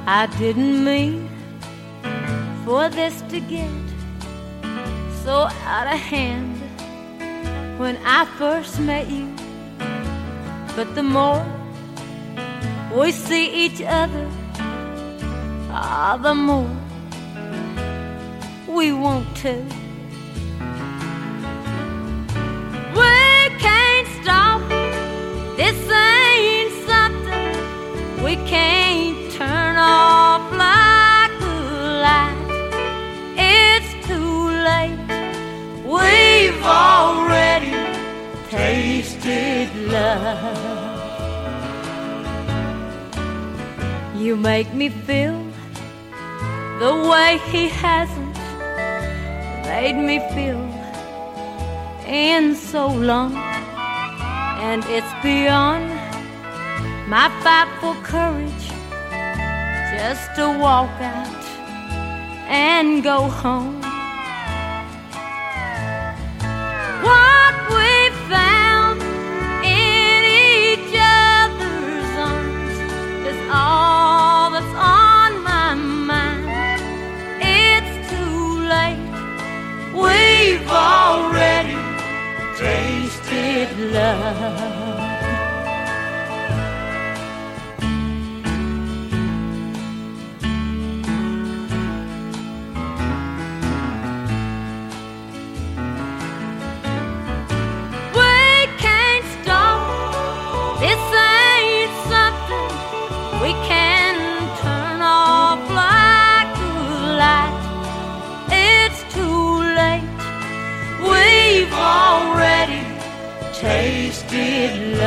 I didn't mean for this to get so out of hand when I first met you. But the more we see each other, the more we want to. We can't stop. This ain't something we can't turn off like a light. It's too late. We've already tasted love. You make me feel the way he hasn't made me feel in so long. And it's beyond my fight for courage just to walk out and go home. What we found in each other's arms is all that's on my mind. It's too late. We've already tasted love. We can turn off like a light. It's too late. We've already tasted love.